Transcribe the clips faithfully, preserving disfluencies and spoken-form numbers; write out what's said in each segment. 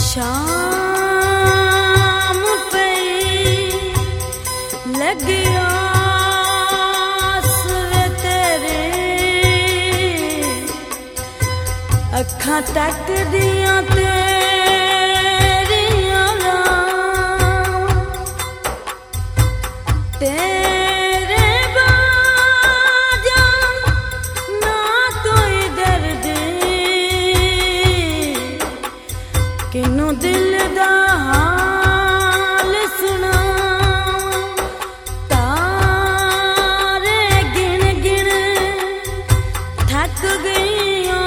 शाम पे लगिया सुर तेरे अखां तक दियां तेरियां तेरे बाजा ना कोई दर्द किनू दिल दा हाल सुना तारे गिन गिन थक गई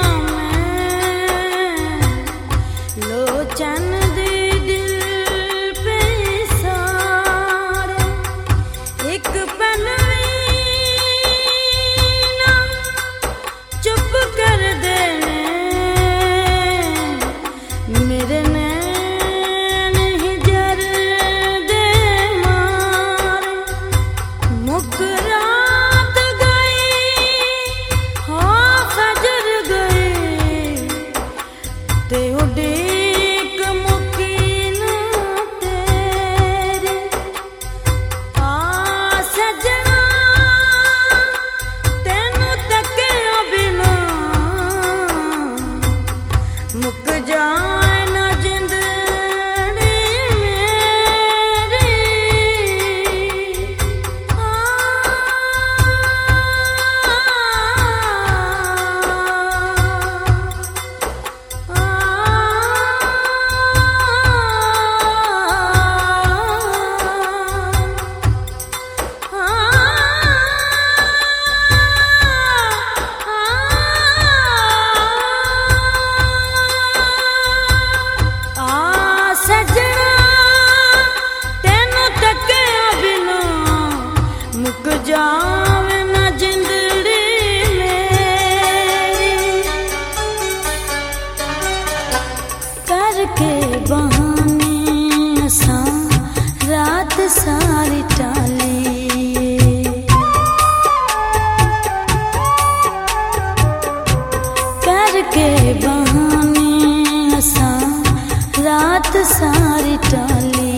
मैं लोचन दी दिल पे सारे एक पल ना चुप कर देने मेरे नैन ही जर दे मारे मुक रात गई हो फजर गई ते उड़ीक मुकी ना तेरी आ सजना तेनू तकिया बिना मुक जाए ना जिंदड़ी मेरी आ, आ, आ सजना तेनू तकिया बिना मुक जावे ना जिंदड़ी मेरी करके बहाने असां रात सारी टाली करके बहाने असां रात सारी टाली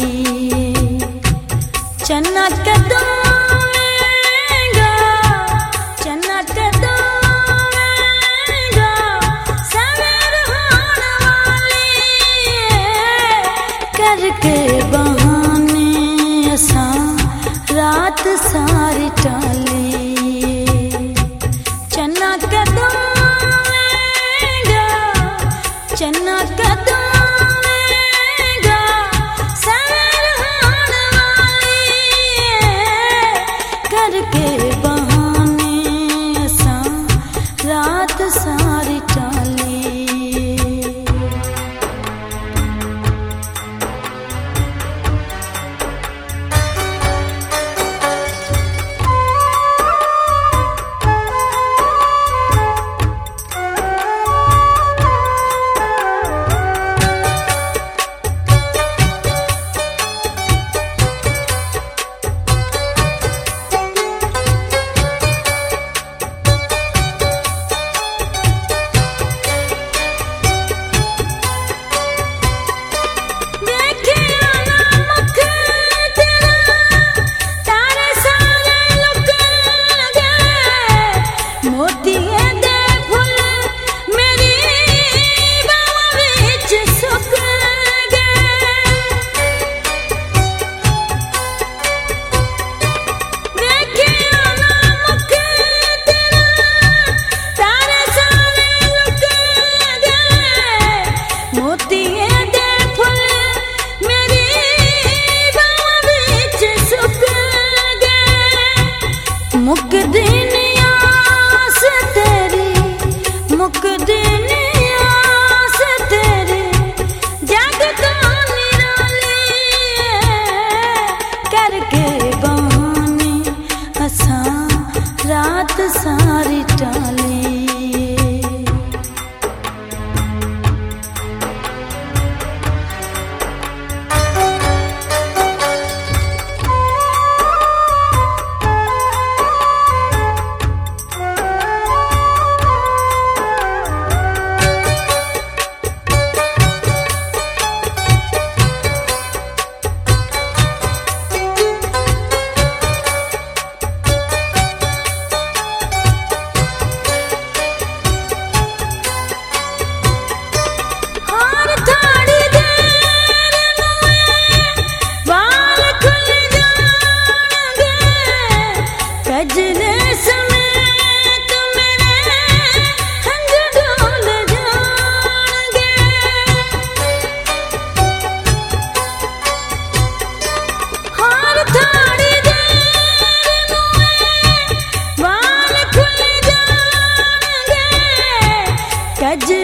चन्ना कदों आवेगा चन्ना कदों आवेगा सवेर होण वाली करके बहाने असां रात सारी टाली चन्ना कदों आवेगा चन्ना कदों आवेगा सवेर होण वाली अज